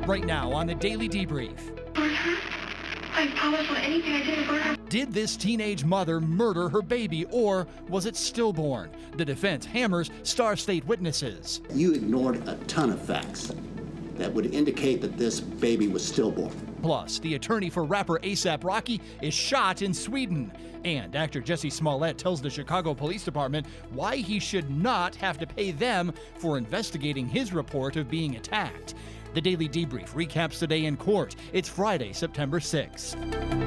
right now on the Daily Debrief. I promise on anything I did to burn her. Did this teenage mother murder her baby, or was it stillborn? The defense hammers Star State witnesses. You ignored a ton of facts that would indicate that this baby was stillborn. Plus, the attorney for rapper A$AP Rocky is shot in Sweden. And actor Jesse Smollett tells the Chicago Police Department why he should not have to pay them for investigating his report of being attacked. The Daily Debrief recaps the day in court. It's Friday, September 6th.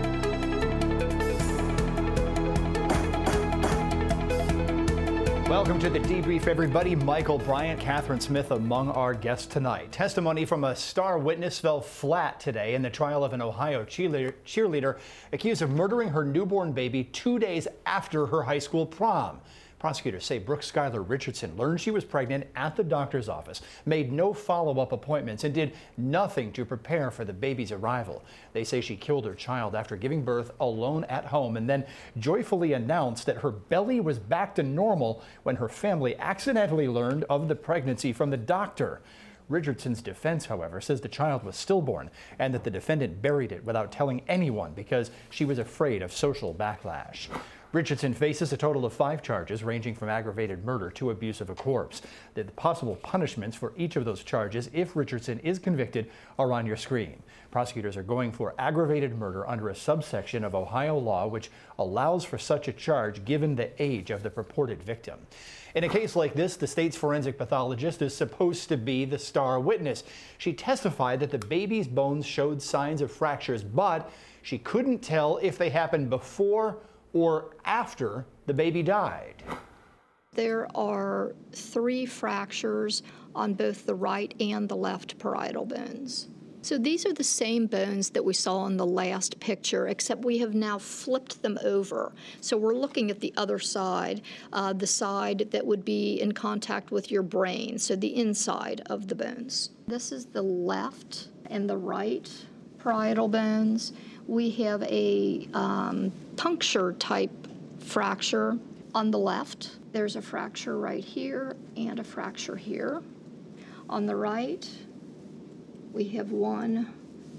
Welcome to the Debrief, everybody. Michael Bryant, Catherine Smith among our guests tonight. Testimony from a star witness fell flat today in the trial of an Ohio cheerleader accused of murdering her newborn baby 2 days after her high school prom. Prosecutors say Brooke Skylar Richardson learned she was pregnant at the doctor's office, made no follow-up appointments, and did nothing to prepare for the baby's arrival. They say she killed her child after giving birth alone at home and then joyfully announced that her belly was back to normal when her family accidentally learned of the pregnancy from the doctor. Richardson's defense, however, says the child was stillborn and that the defendant buried it without telling anyone because she was afraid of social backlash. Richardson faces a total of 5 charges ranging from aggravated murder to abuse of a corpse. The possible punishments for each of those charges, if Richardson is convicted, are on your screen. Prosecutors are going for aggravated murder under a subsection of Ohio law which allows for such a charge given the age of the purported victim. In a case like this, the state's forensic pathologist is supposed to be the star witness. She testified that the baby's bones showed signs of fractures, but she couldn't tell if they happened before or after the baby died. There are 3 fractures on both the right and the left parietal bones. So these are the same bones that we saw in the last picture, except we have now flipped them over. So we're looking at the other side, the side that would be in contact with your brain, so the inside of the bones. This is the left and the right parietal bones. We have a puncture type fracture on the left. There's a fracture right here and a fracture here. On the right, we have 1,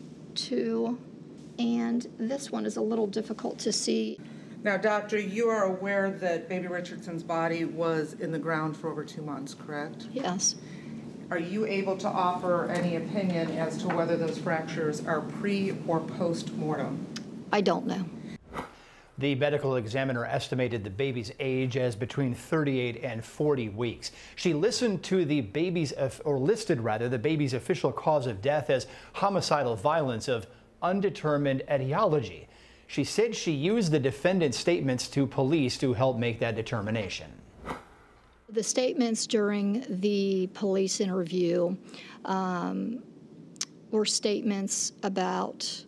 2, and this one is a little difficult to see. Now, doctor, you are aware that baby Richardson's body was in the ground for over 2 months, correct? Yes. Are you able to offer any opinion as to whether those fractures are pre or post-mortem? I don't know. The medical examiner estimated the baby's age as between 38 and 40 weeks. She listened to the listed the baby's official cause of death as homicidal violence of undetermined etiology. She said she used the defendant's statements to police to help make that determination. The statements during the police interview were statements about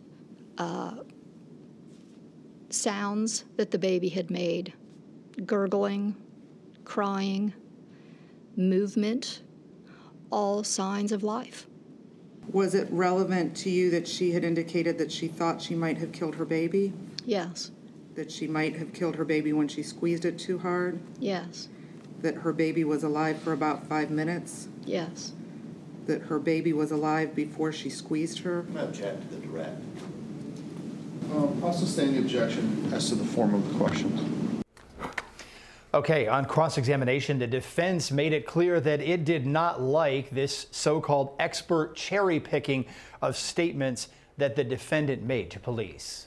sounds that the baby had made, gurgling, crying, movement, all signs of life. Was it relevant to you that she had indicated that she thought she might have killed her baby? Yes. That she might have killed her baby when she squeezed it too hard? Yes. That her baby was alive for about 5 minutes? Yes. That her baby was alive before she squeezed her? I object to the direct. I'll sustain the objection as to the form of the questions. Okay, on cross-examination, the defense made it clear that it did not like this so-called expert cherry-picking of statements that the defendant made to police.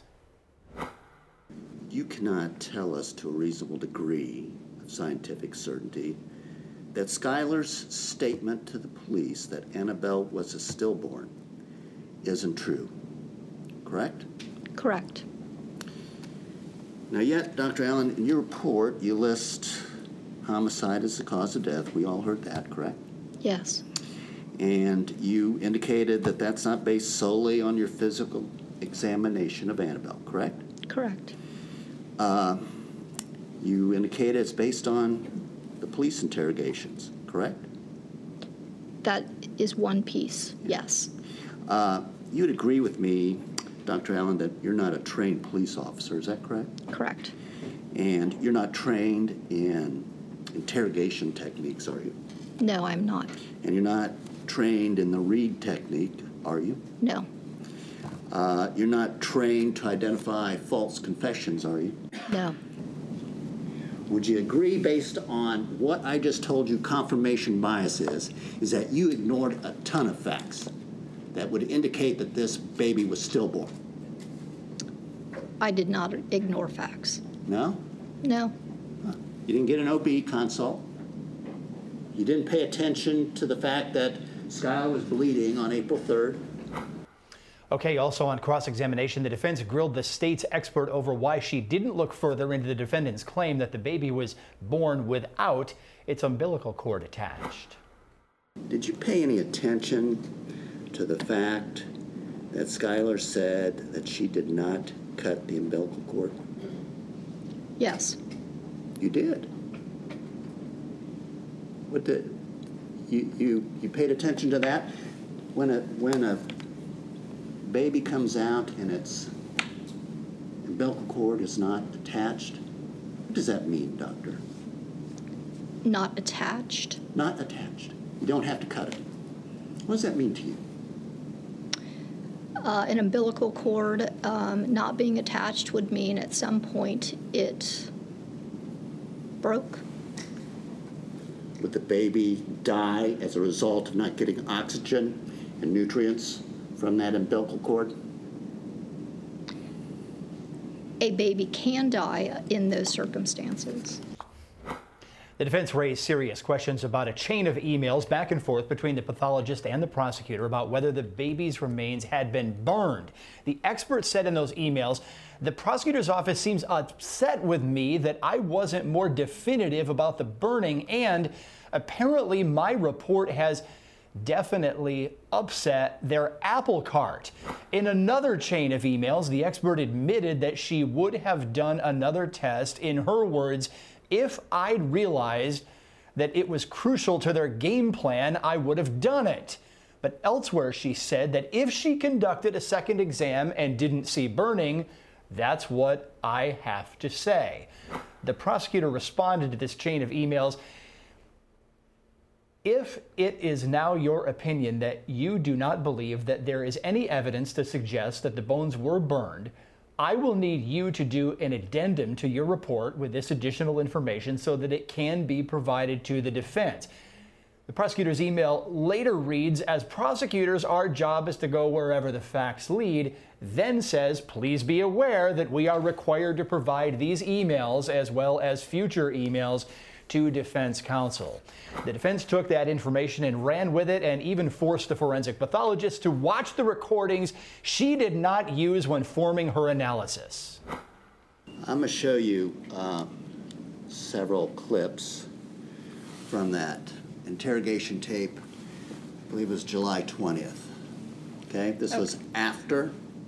You cannot tell us to a reasonable degree of scientific certainty that Skylar's statement to the police that Annabelle was a stillborn isn't true, correct? Correct. Now yet, Dr. Allen, in your report, you list homicide as the cause of death. We all heard that, correct? Yes. And you indicated that that's not based solely on your physical examination of Annabelle, correct? Correct. You indicated it's based on the police interrogations, correct? That is one piece, yes. You'd agree with me, Dr. Allen, that you're not a trained police officer, is that correct? Correct. And you're not trained in interrogation techniques, are you? No, I'm not. And you're not trained in the Reid technique, are you? No, You're not trained to identify false confessions, are you? no, Would you agree, based on what I just told you confirmation bias is that you ignored a ton of facts that would indicate that this baby was stillborn? I did not ignore facts. No? No, You didn't get an OB consult. You didn't pay attention to the fact that Skylar was bleeding on April 3rd. Okay, also on cross-examination, the defense grilled the state's expert over why she didn't look further into the defendant's claim that the baby was born without its umbilical cord attached. Did you pay any attention to the fact that Skylar said that she did not cut the umbilical cord? yes, You did. What did you paid attention to that? When a baby comes out and its umbilical cord is not attached, what does that mean, doctor? not attached. Not attached. You don't have to cut it. What does that mean to you? An umbilical cord not being attached would mean at some point it broke. Would the baby die as a result of not getting oxygen and nutrients from that umbilical cord? A baby can die in those circumstances. The defense raised serious questions about a chain of emails back and forth between the pathologist and the prosecutor about whether the baby's remains had been burned. The expert said in those emails, the prosecutor's office seems upset with me that I wasn't more definitive about the burning, and apparently my report has definitely upset their apple cart. In another chain of emails, the expert admitted that she would have done another test, in her words, if I'd realized that it was crucial to their game plan, I would have done it. But elsewhere, she said that if she conducted a second exam and didn't see burning, that's what I have to say. The prosecutor responded to this chain of emails. If it is now your opinion that you do not believe that there is any evidence to suggest that the bones were burned, I will need you to do an addendum to your report with this additional information so that it can be provided to the defense. The prosecutor's email later reads, as prosecutors, our job is to go wherever the facts lead, then says, please be aware that we are required to provide these emails as well as future emails to defense counsel. The defense took that information and ran with it, and even forced the forensic pathologist to watch the recordings she did not use when forming her analysis. I'm going to show you several clips from that interrogation tape. I believe it was July 20th. Okay, this was after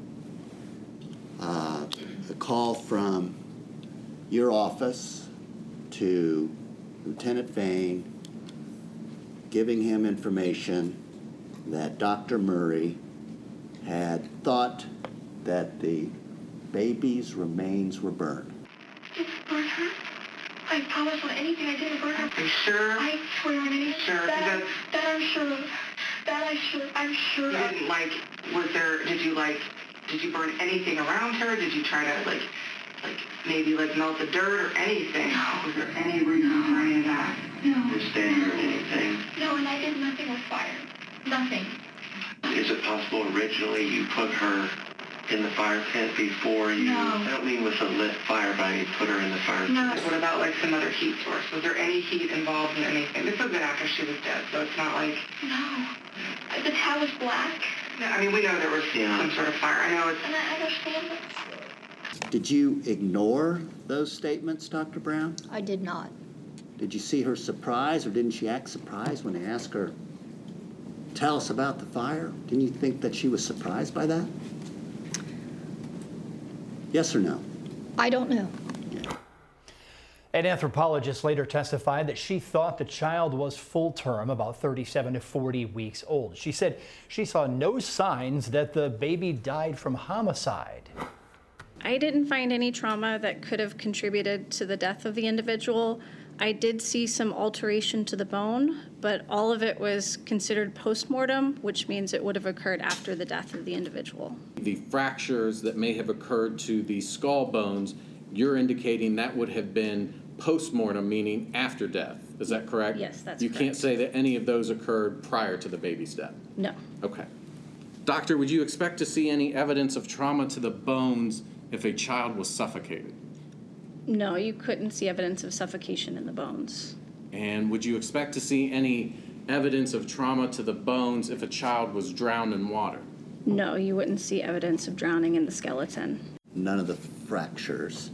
a call from your office to Lieutenant Vane, giving him information that Dr. Murray had thought that the baby's remains were burned. Did you burn her? I promise on anything I didn't burn her. Are you sure? I swear on anything. Sure, That I'm sure of. I'm sure You of. didn't did you burn anything around her? Did you try to maybe melt the dirt or anything? Was there any reason for any of that? No. Did Stanley or anything? No, and I did nothing with fire. Nothing. Is it possible originally you put her in the fire pit before you... No. I don't mean with a lit fire, but I mean put her in the fire No. pit. What about some other heat source? Was there any heat involved in anything? This was after she was dead, so it's not like... No. The towel was black. No, I mean, we know there was some sort of fire. I know it's... And I understand that. Did you ignore those statements, Dr. Brown? I did not. Did you see her surprised, or didn't she act surprised when they asked her, tell us about the fire? Didn't you think that she was surprised by that? Yes or no? I don't know. An anthropologist later testified that she thought the child was full term, about 37 to 40 weeks old. She said she saw no signs that the baby died from homicide. I didn't find any trauma that could have contributed to the death of the individual. I did see some alteration to the bone, but all of it was considered post-mortem, which means it would have occurred after the death of the individual. The fractures that may have occurred to the skull bones, you're indicating that would have been post-mortem, meaning after death. Is that correct? Yes, that's You correct. can't say that any of those occurred prior to the baby's death? No. Okay. Doctor, would you expect to see any evidence of trauma to the bones if a child was suffocated? No, you couldn't see evidence of suffocation in the bones. And would you expect to see any evidence of trauma to the bones if a child was drowned in water? No, you wouldn't see evidence of drowning in the skeleton. None of the fractures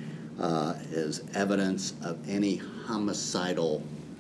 is evidence of any homicidal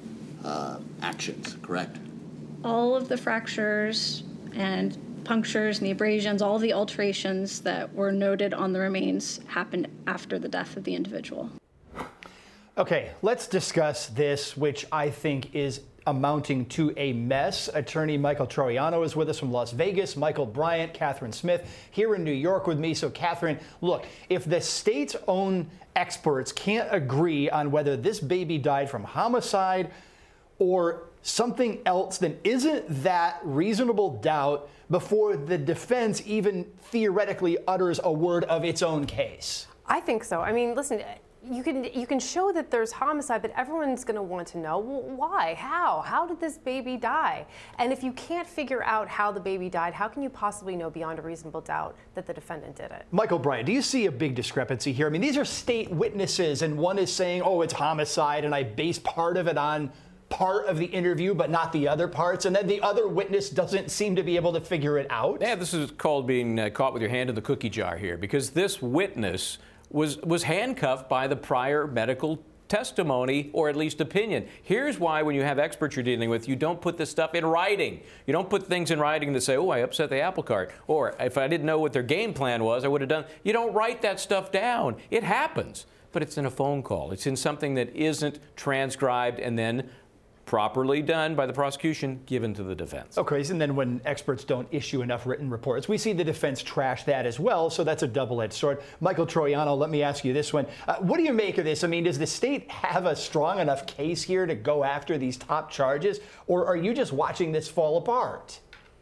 actions, correct? All of the fractures and punctures and the abrasions, all the alterations that were noted on the remains happened after the death of the individual. Okay, let's discuss this, which I think is amounting to a mess. Attorney Michael Troiano is with us from Las Vegas. Michael Bryant, Catherine Smith here in New York with me. So Catherine, look, if the state's own experts can't agree on whether this baby died from homicide or something else, then isn't that reasonable doubt before the defense even theoretically utters a word of its own case? I think so. I mean, listen, you can show that there's homicide, but everyone's going to want to know, well, why? How did this baby die? And if you can't figure out how the baby died, how can you possibly know beyond a reasonable doubt that the defendant did it? Michael Bryant, do you see a big discrepancy here? I mean, these are state witnesses, and one is saying, oh, it's homicide, and I base part of it on part of the interview, but not the other parts, and then the other witness doesn't seem to be able to figure it out. Yeah, this is called being caught with your hand in the cookie jar here, because this witness was handcuffed by the prior medical testimony, or at least opinion. Here's why when you have experts you're dealing with, you don't put this stuff in writing. You don't put things in writing that say, oh, I upset the apple cart, or if I didn't know what their game plan was, I would have done. You don't write that stuff down. It happens, but it's in a phone call. It's in something that isn't transcribed and then properly done by the prosecution, given to the defense. Okay, and then when experts don't issue enough written reports, we see the defense trash that as well, so that's a double-edged sword. Michael Troiano, let me ask you this one. What do you make of this? I mean, does the state have a strong enough case here to go after these top charges, or are you just watching this fall apart?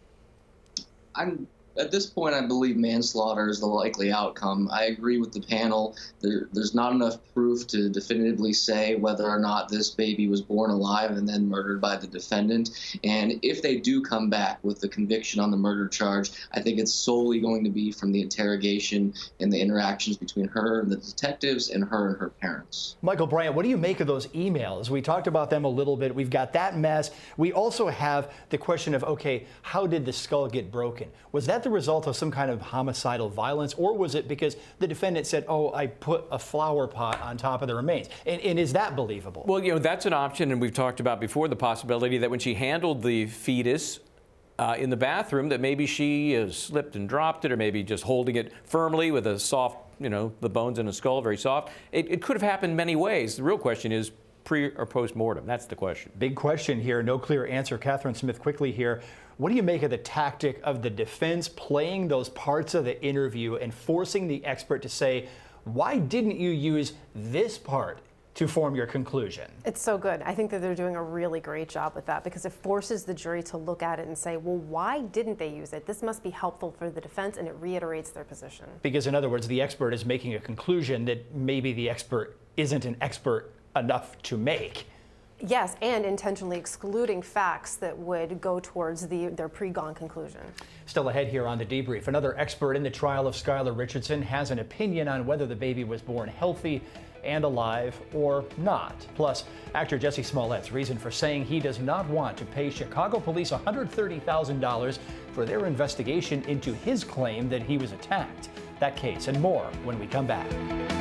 At this point, I believe manslaughter is the likely outcome. I agree with the panel. There's not enough proof to definitively say whether or not this baby was born alive and then murdered by the defendant. And if they do come back with the conviction on the murder charge, I think it's solely going to be from the interrogation and the interactions between her and the detectives and her parents. Michael Bryant, what do you make of those emails? We talked about them a little bit. We've got that mess. We also have the question of, okay, how did the skull get broken? Was that the result of some kind of homicidal violence, or was it because the defendant said, oh, I put a flower pot on top of the remains? And is that believable? Well, you know, that's an option, and we've talked about before the possibility that when she handled the fetus in the bathroom, that maybe she slipped and dropped it, or maybe just holding it firmly with a soft, you know, the bones in the skull, very soft. It could have happened many ways. The real question is pre or post-mortem. That's the question. Big question here. No clear answer. Catherine Smith, quickly here. What do you make of the tactic of the defense playing those parts of the interview and forcing the expert to say, why didn't you use this part to form your conclusion? It's so good. I think that they're doing a really great job with that, because it forces the jury to look at it and say, well, why didn't they use it? This must be helpful for the defense, and it reiterates their position. Because in other words, the expert is making a conclusion that maybe the expert isn't an expert enough to make. Yes, and intentionally excluding facts that would go towards their pre-gone conclusion. Still ahead here on The Debrief, another expert in the trial of Skylar Richardson has an opinion on whether the baby was born healthy and alive or not. Plus, actor Jussie Smollett's reason for saying he does not want to pay Chicago police $130,000 for their investigation into his claim that he was attacked. That case and more when we come back.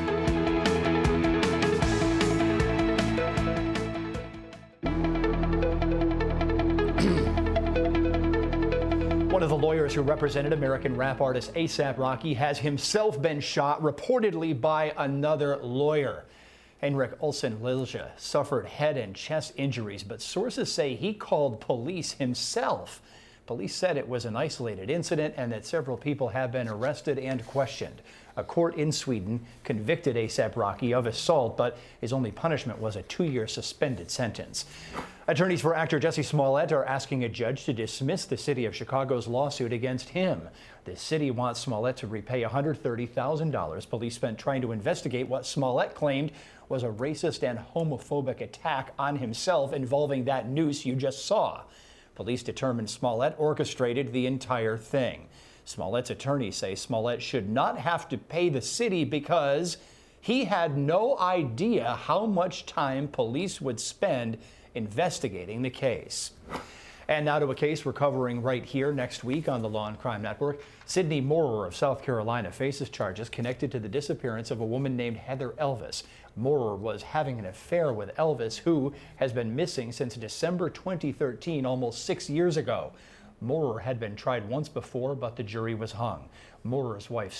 One of the lawyers who represented American rap artist A$AP Rocky has himself been shot, reportedly by another lawyer. Henrik Olsen Lilja suffered head and chest injuries, but sources say he called police himself. Police said it was an isolated incident and that several people have been arrested and questioned. A court in Sweden convicted A$AP Rocky of assault, but his only punishment was a 2-year suspended sentence. Attorneys for actor Jussie Smollett are asking a judge to dismiss the city of Chicago's lawsuit against him. The city wants Smollett to repay $130,000 police spent trying to investigate what Smollett claimed was a racist and homophobic attack on himself involving that noose you just saw. Police determined Smollett orchestrated the entire thing. Smollett's attorneys say Smollett should not have to pay the city because he had no idea how much time police would spend investigating the case. And now to a case we're covering right here next week on the Law and Crime Network. Sydney Moorer of South Carolina faces charges connected to the disappearance of a woman named Heather Elvis. Moorer was having an affair with Elvis, who has been missing since December 2013, almost 6 years ago. Moorer had been tried once before, but the jury was hung. Moorer's wife,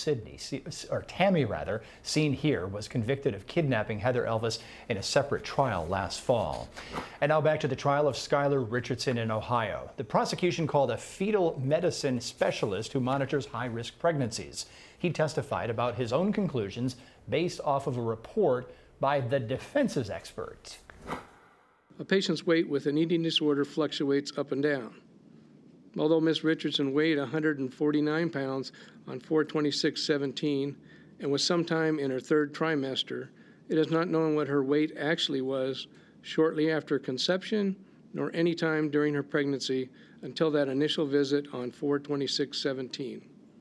Tammy, seen here, was convicted of kidnapping Heather Elvis in a separate trial last fall. And now back to the trial of Skylar Richardson in Ohio. The prosecution called a fetal medicine specialist who monitors high-risk pregnancies. He testified about his own conclusions based off of a report by the defense's expert. A patient's weight with an eating disorder fluctuates up and down. Although Ms. Richardson weighed 149 pounds on 4/26/17 and was sometime in her third trimester, it is not known what her weight actually was shortly after conception nor any time during her pregnancy until that initial visit on 4/26/17.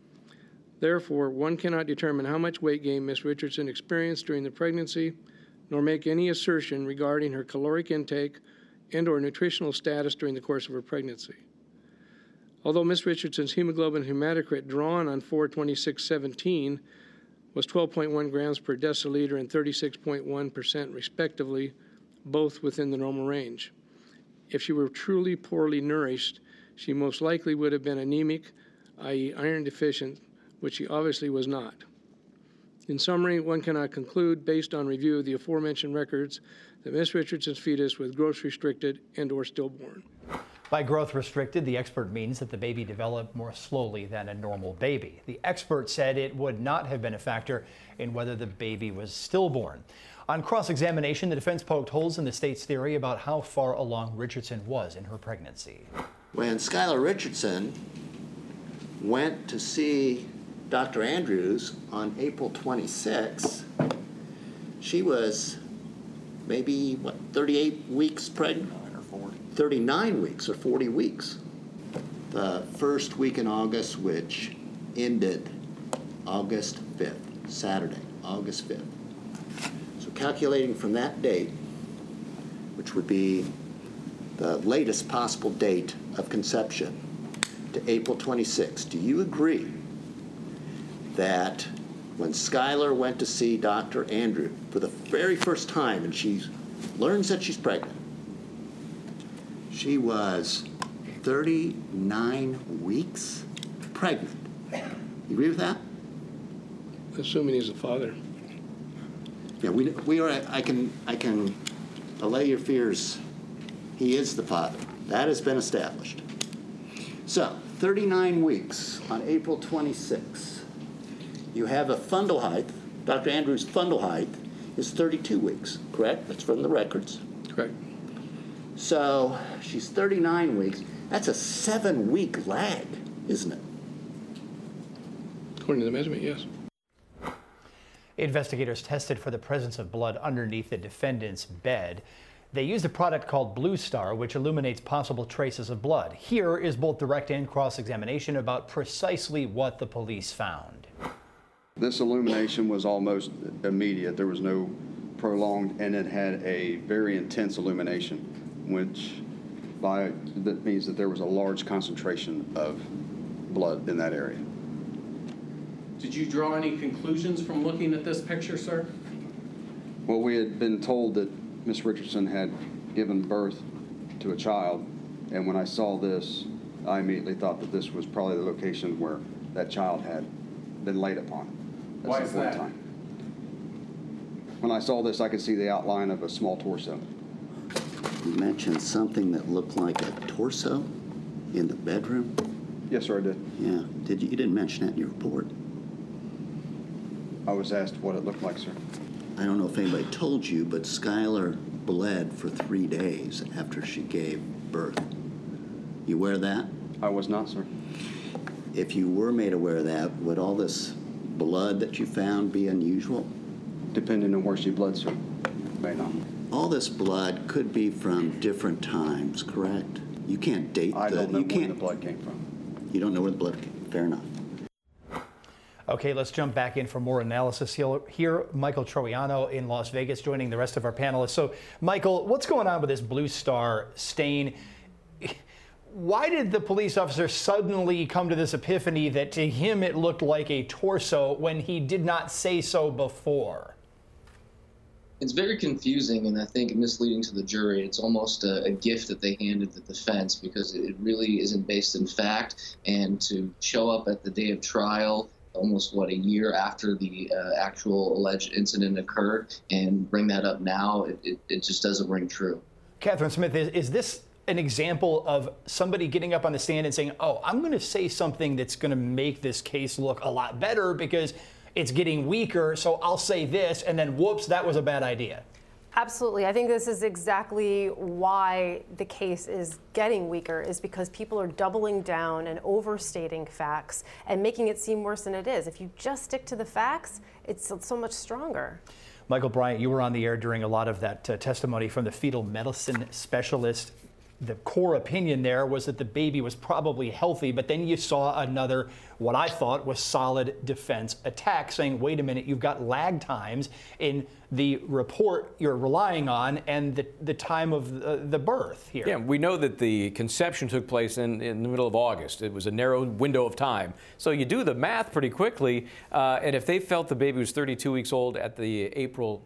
Therefore, one cannot determine how much weight gain Ms. Richardson experienced during the pregnancy, nor make any assertion regarding her caloric intake and or nutritional status during the course of her pregnancy. Although Ms. Richardson's hemoglobin hematocrit drawn on 4/26/17 was 12.1 grams per deciliter and 36.1% respectively, both within the normal range. If she were truly poorly nourished, she most likely would have been anemic, i.e. iron deficient, which she obviously was not. In summary, one cannot conclude, based on review of the aforementioned records, that Ms. Richardson's fetus was growth restricted and or stillborn. By growth restricted, the expert means that the baby developed more slowly than a normal baby. The expert said it would not have been a factor in whether the baby was stillborn. On cross-examination, the defense poked holes in the state's theory about how far along Richardson was in her pregnancy. When Skylar Richardson went to see Dr. Andrews on April 26, she was maybe, 38 weeks pregnant? 39 weeks or 40 weeks. The first week in August, which ended August 5th, Saturday, August 5th. So calculating from that date, which would be the latest possible date of conception, to April 26, do you agree that when Skylar went to see Dr. Andrew for the very first time and she learns that she's pregnant, she was 39 weeks pregnant? You agree with that? Assuming he's the father. Yeah, we are. I can allay your fears. He is the father. That has been established. So 39 weeks on April 26. You have a fundal height. Dr. Andrews' fundal height is 32 weeks. Correct? That's from the records. Correct. So she's 39 weeks. That's a 7-week lag, isn't it? According to the measurement, yes. Investigators tested for the presence of blood underneath the defendant's bed. They used a product called Blue Star, which illuminates possible traces of blood. Here is both direct and cross-examination about precisely what the police found. This illumination was almost immediate. There was no prolonged, and it had a very intense illumination, which that means that there was a large concentration of blood in that area. Did you draw any conclusions from looking at this picture, sir? Well, we had been told that Miss Richardson had given birth to a child, and when I saw this, I immediately thought that this was probably the location where that child had been laid upon. Why is that? Time. When I saw this, I could see the outline of a small torso. You mentioned something that looked like a torso? In the bedroom? Yes, sir, I did. Yeah. Did you? You didn't mention that in your report. I was asked what it looked like, sir. I don't know if anybody told you, but Skylar bled for 3 days after she gave birth. You aware of that? I was not, sir. If you were made aware of that, would all this blood that you found be unusual? Depending on where she bled, sir. May not. All this blood could be from different times, correct? You can't date I don't know you where can't, the blood came from. You don't know where the blood came from. Fair enough. Okay, let's jump back in for more analysis here. Michael Troiano in Las Vegas joining the rest of our panelists. So, Michael, what's going on with this Blue Star stain? Why did the police officer suddenly come to this epiphany that to him it looked like a torso when he did not say so before? It's very confusing and I think misleading to the jury. It's almost a gift that they handed the defense because it really isn't based in fact. And to show up at the day of trial, almost, a year after the actual alleged incident occurred, and bring that up now, it just doesn't ring true. Catherine Smith, is this an example of somebody getting up on the stand and saying, oh, I'm going to say something that's going to make this case look a lot better because it's getting weaker, so I'll say this, and then whoops, that was a bad idea? Absolutely. I think this is exactly why the case is getting weaker, is because people are doubling down and overstating facts and making it seem worse than it is. If you just stick to the facts, it's so much stronger. Michael Bryant, you were on the air during a lot of that testimony from the fetal medicine specialist. The core opinion there was that the baby was probably healthy, but then you saw another, what I thought was solid defense attack, saying, wait a minute, you've got lag times in the report you're relying on and the time of the birth here. Yeah, we know that the conception took place in the middle of August. It was a narrow window of time. So you do the math pretty quickly, and if they felt the baby was 32 weeks old at the April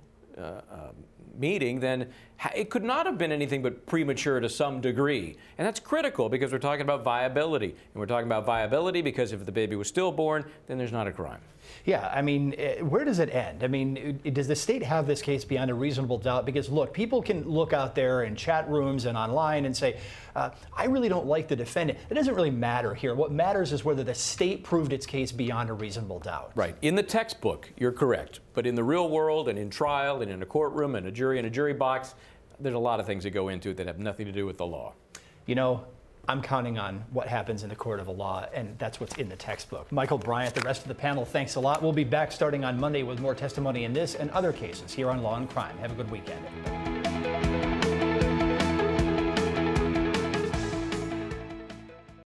meeting, then it could not have been anything but premature to some degree. And that's critical because we're talking about viability. And we're talking about viability because if the baby was stillborn, then there's not a crime. Yeah, I mean, where does it end? I mean, does the state have this case beyond a reasonable doubt? Because, look, people can look out there in chat rooms and online and say, I really don't like the defendant. It doesn't really matter here. What matters is whether the state proved its case beyond a reasonable doubt. Right. In the textbook, you're correct. But in the real world and in trial and in a courtroom and a jury in a jury box, there's a lot of things that go into it that have nothing to do with the law. You know, I'm counting on what happens in the court of the law, and that's what's in the textbook. Michael Bryant, the rest of the panel, thanks a lot. We'll be back starting on Monday with more testimony in this and other cases here on Law and Crime. Have a good weekend.